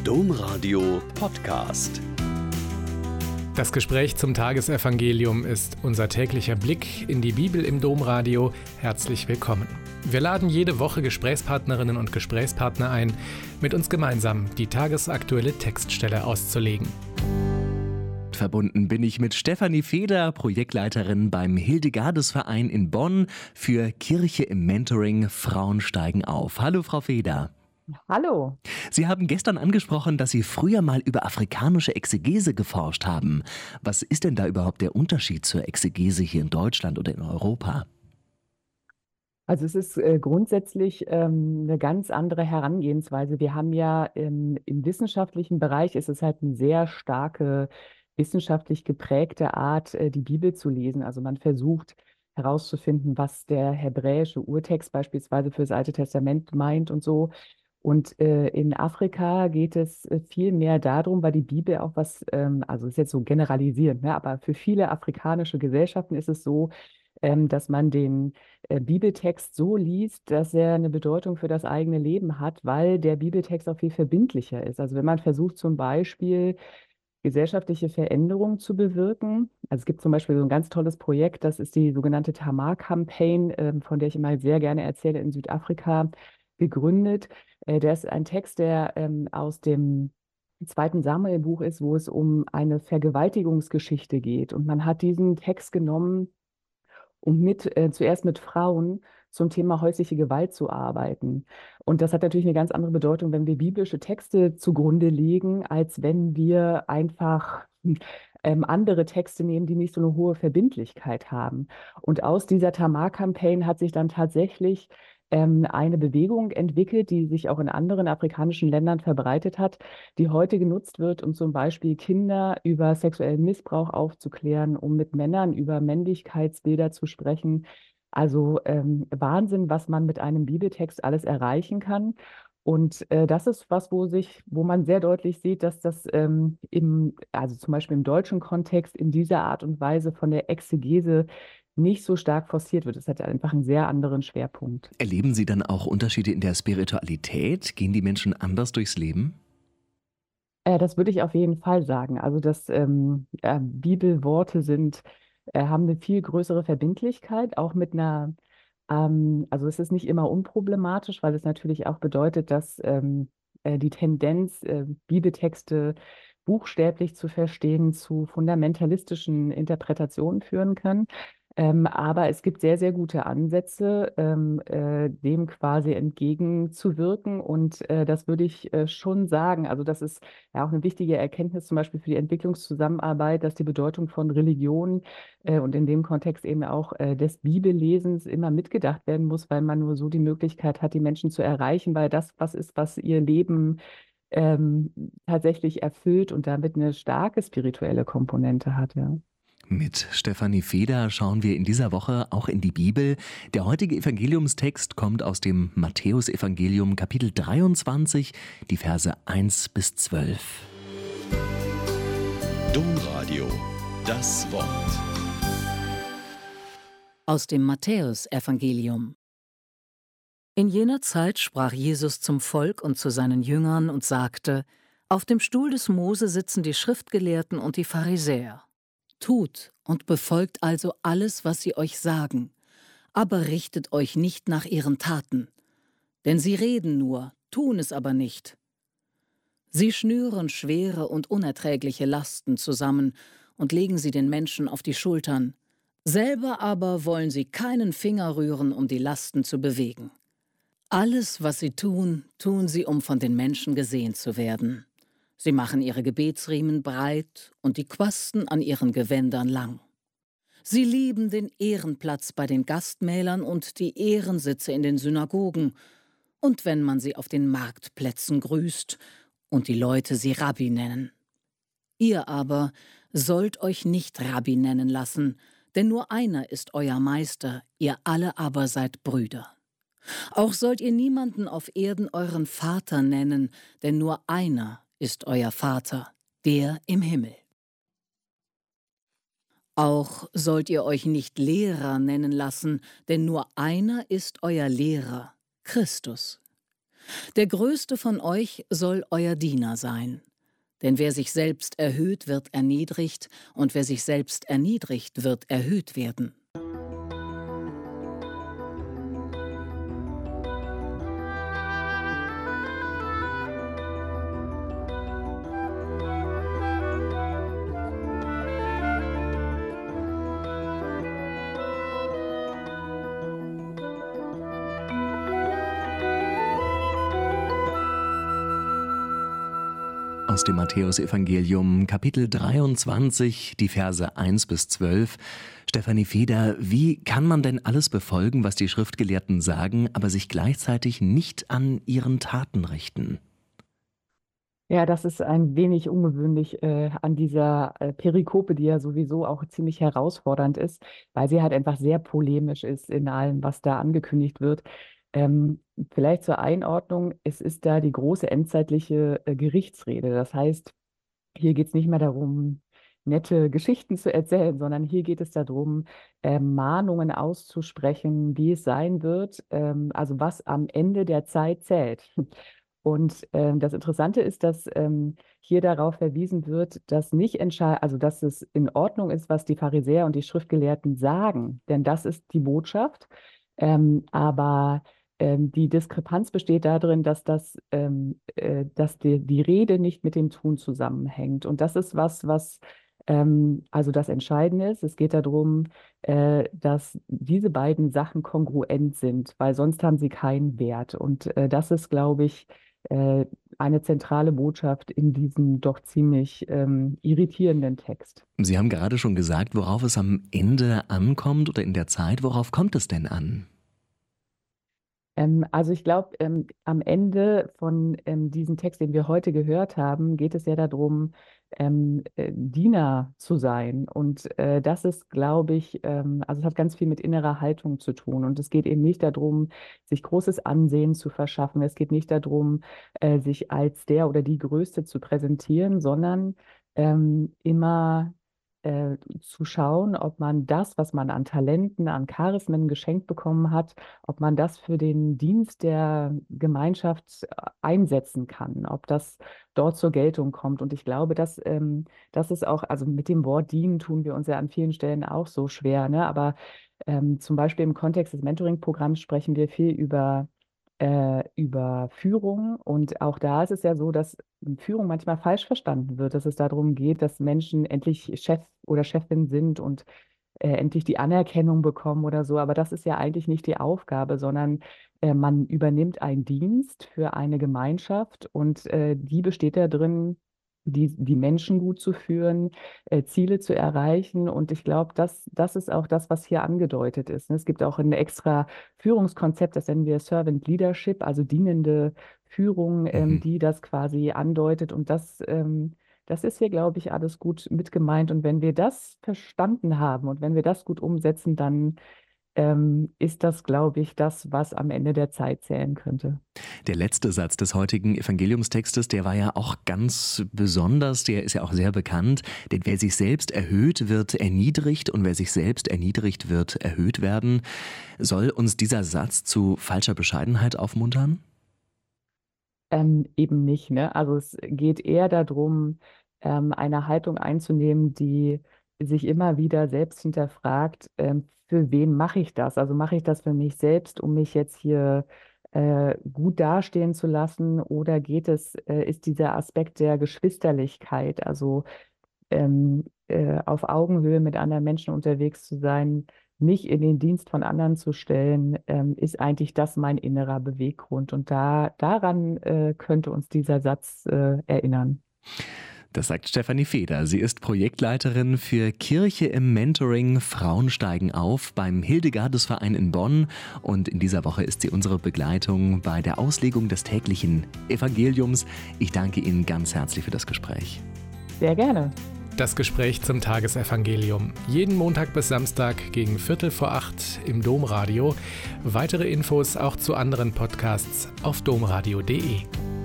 Domradio Podcast. Das Gespräch zum Tagesevangelium ist unser täglicher Blick in die Bibel im Domradio. Herzlich willkommen. Wir laden jede Woche Gesprächspartnerinnen und Gesprächspartner ein, mit uns gemeinsam die tagesaktuelle Textstelle auszulegen. Verbunden bin ich mit Stefanie Feder, Projektleiterin beim Hildegardesverein in Bonn für Kirche im Mentoring Frauen steigen auf. Hallo Frau Feder. Hallo. Sie haben gestern angesprochen, dass Sie früher mal über afrikanische Exegese geforscht haben. Was ist denn da überhaupt der Unterschied zur Exegese hier in Deutschland oder in Europa? Also es ist grundsätzlich eine ganz andere Herangehensweise. Wir haben ja im wissenschaftlichen Bereich ist es halt eine sehr starke wissenschaftlich geprägte Art, die Bibel zu lesen. Also man versucht herauszufinden, was der hebräische Urtext beispielsweise für das Alte Testament meint und so. Und in Afrika geht es viel mehr darum, weil die Bibel auch was, also ist jetzt so generalisierend, ne, aber für viele afrikanische Gesellschaften ist es so, dass man den Bibeltext so liest, dass er eine Bedeutung für das eigene Leben hat, weil der Bibeltext auch viel verbindlicher ist. Also wenn man versucht zum Beispiel gesellschaftliche Veränderungen zu bewirken. Also es gibt zum Beispiel so ein ganz tolles Projekt, das ist die sogenannte Tamar-Campaign, von der ich immer sehr gerne erzähle, in Südafrika gegründet. Der ist ein Text, der aus dem zweiten Samuel-Buch ist, wo es um eine Vergewaltigungsgeschichte geht. Und man hat diesen Text genommen, um zuerst mit Frauen zum Thema häusliche Gewalt zu arbeiten. Und das hat natürlich eine ganz andere Bedeutung, wenn wir biblische Texte zugrunde legen, als wenn wir einfach andere Texte nehmen, die nicht so eine hohe Verbindlichkeit haben. Und aus dieser Tamar-Campaign hat sich dann tatsächlich eine Bewegung entwickelt, die sich auch in anderen afrikanischen Ländern verbreitet hat, die heute genutzt wird, um zum Beispiel Kinder über sexuellen Missbrauch aufzuklären, um mit Männern über Männlichkeitsbilder zu sprechen. Also Wahnsinn, was man mit einem Bibeltext alles erreichen kann. Und das ist was, wo man sehr deutlich sieht, dass das also zum Beispiel im deutschen Kontext in dieser Art und Weise von der Exegese nicht so stark forciert wird. Es hat einfach einen sehr anderen Schwerpunkt. Erleben Sie dann auch Unterschiede in der Spiritualität? Gehen die Menschen anders durchs Leben? Das würde ich auf jeden Fall sagen. Also dass Bibelworte haben eine viel größere Verbindlichkeit, auch mit also es ist nicht immer unproblematisch, weil es natürlich auch bedeutet, dass die Tendenz, Bibeltexte buchstäblich zu verstehen, zu fundamentalistischen Interpretationen führen kann. Aber es gibt sehr, sehr gute Ansätze, dem quasi entgegenzuwirken. Und das würde ich schon sagen. Also das ist ja auch eine wichtige Erkenntnis zum Beispiel für die Entwicklungszusammenarbeit, dass die Bedeutung von Religion und in dem Kontext eben auch des Bibellesens immer mitgedacht werden muss, weil man nur so die Möglichkeit hat, die Menschen zu erreichen, weil das was ist, was ihr Leben tatsächlich erfüllt und damit eine starke spirituelle Komponente hat, ja. Mit Stefanie Feder schauen wir in dieser Woche auch in die Bibel. Der heutige Evangeliumstext kommt aus dem Matthäusevangelium Kapitel 23, die Verse 1 bis 12. Domradio, das Wort. Aus dem Matthäusevangelium. In jener Zeit sprach Jesus zum Volk und zu seinen Jüngern und sagte: Auf dem Stuhl des Mose sitzen die Schriftgelehrten und die Pharisäer. Tut und befolgt also alles, was sie euch sagen, aber richtet euch nicht nach ihren Taten. Denn sie reden nur, tun es aber nicht. Sie schnüren schwere und unerträgliche Lasten zusammen und legen sie den Menschen auf die Schultern. Selber aber wollen sie keinen Finger rühren, um die Lasten zu bewegen. Alles, was sie tun, tun sie, um von den Menschen gesehen zu werden. Sie machen ihre Gebetsriemen breit und die Quasten an ihren Gewändern lang. Sie lieben den Ehrenplatz bei den Gastmälern und die Ehrensitze in den Synagogen. Und wenn man sie auf den Marktplätzen grüßt und die Leute sie Rabbi nennen. Ihr aber sollt euch nicht Rabbi nennen lassen, denn nur einer ist euer Meister, ihr alle aber seid Brüder. Auch sollt ihr niemanden auf Erden euren Vater nennen, denn nur einer ist euer Vater, der im Himmel. Auch sollt ihr euch nicht Lehrer nennen lassen, denn nur einer ist euer Lehrer, Christus. Der Größte von euch soll euer Diener sein. Denn wer sich selbst erhöht, wird erniedrigt, und wer sich selbst erniedrigt, wird erhöht werden. Aus dem Matthäusevangelium, Kapitel 23, die Verse 1 bis 12. Stefanie Feder, wie kann man denn alles befolgen, was die Schriftgelehrten sagen, aber sich gleichzeitig nicht an ihren Taten richten? Ja, das ist ein wenig ungewöhnlich an dieser Perikope, die ja sowieso auch ziemlich herausfordernd ist, weil sie halt einfach sehr polemisch ist in allem, was da angekündigt wird. Vielleicht zur Einordnung, es ist da die große endzeitliche Gerichtsrede. Das heißt, hier geht es nicht mehr darum, nette Geschichten zu erzählen, sondern hier geht es darum, Mahnungen auszusprechen, wie es sein wird, also was am Ende der Zeit zählt. Und das Interessante ist, dass hier darauf verwiesen wird, dass dass es in Ordnung ist, was die Pharisäer und die Schriftgelehrten sagen, denn das ist die Botschaft. Aber die Diskrepanz besteht darin, dass die Rede nicht mit dem Tun zusammenhängt. Und das ist was also das Entscheidende ist. Es geht darum, dass diese beiden Sachen kongruent sind, weil sonst haben sie keinen Wert. Und das ist, glaube ich, eine zentrale Botschaft in diesem doch ziemlich irritierenden Text. Sie haben gerade schon gesagt, worauf es am Ende ankommt oder in der Zeit. Worauf kommt es denn an? Also ich glaube, am Ende von diesem Text, den wir heute gehört haben, geht es ja darum, Diener zu sein. Und das ist, glaube ich, also es hat ganz viel mit innerer Haltung zu tun. Und es geht eben nicht darum, sich großes Ansehen zu verschaffen. Es geht nicht darum, sich als der oder die Größte zu präsentieren, sondern immer zu schauen, ob man das, was man an Talenten, an Charismen geschenkt bekommen hat, ob man das für den Dienst der Gemeinschaft einsetzen kann, ob das dort zur Geltung kommt. Und ich glaube, das ist auch, also mit dem Wort dienen tun wir uns ja an vielen Stellen auch so schwer, ne? Aber zum Beispiel im Kontext des Mentoring-Programms sprechen wir viel über Führung. Und auch da ist es ja so, dass Führung manchmal falsch verstanden wird, dass es darum geht, dass Menschen endlich Chef oder Chefin sind und endlich die Anerkennung bekommen oder so. Aber das ist ja eigentlich nicht die Aufgabe, sondern man übernimmt einen Dienst für eine Gemeinschaft und die besteht darin, die Menschen gut zu führen, Ziele zu erreichen. Und ich glaube, das ist auch das, was hier angedeutet ist. Es gibt auch ein extra Führungskonzept, das nennen wir Servant Leadership, also dienende Führung, die das quasi andeutet. Und das ist hier, glaube ich, alles gut mit gemeint. Und wenn wir das verstanden haben und wenn wir das gut umsetzen, dann ist das, glaube ich, das, was am Ende der Zeit zählen könnte. Der letzte Satz des heutigen Evangeliumstextes, der war ja auch ganz besonders, der ist ja auch sehr bekannt, denn wer sich selbst erhöht, wird erniedrigt und wer sich selbst erniedrigt, wird erhöht werden. Soll uns dieser Satz zu falscher Bescheidenheit aufmuntern? Eben nicht, ne? Also es geht eher darum, eine Haltung einzunehmen, die sich immer wieder selbst hinterfragt, für wen mache ich das? Also mache ich das für mich selbst, um mich jetzt hier gut dastehen zu lassen, oder ist dieser Aspekt der Geschwisterlichkeit, also auf Augenhöhe mit anderen Menschen unterwegs zu sein, mich in den Dienst von anderen zu stellen, ist eigentlich das mein innerer Beweggrund. Und daran könnte uns dieser Satz erinnern. Das sagt Stefanie Feder. Sie ist Projektleiterin für Kirche im Mentoring Frauen steigen auf beim Hildegardusverein in Bonn. Und in dieser Woche ist sie unsere Begleitung bei der Auslegung des täglichen Evangeliums. Ich danke Ihnen ganz herzlich für das Gespräch. Sehr gerne. Das Gespräch zum Tagesevangelium. Jeden Montag bis Samstag gegen 7:45 im Domradio. Weitere Infos auch zu anderen Podcasts auf domradio.de.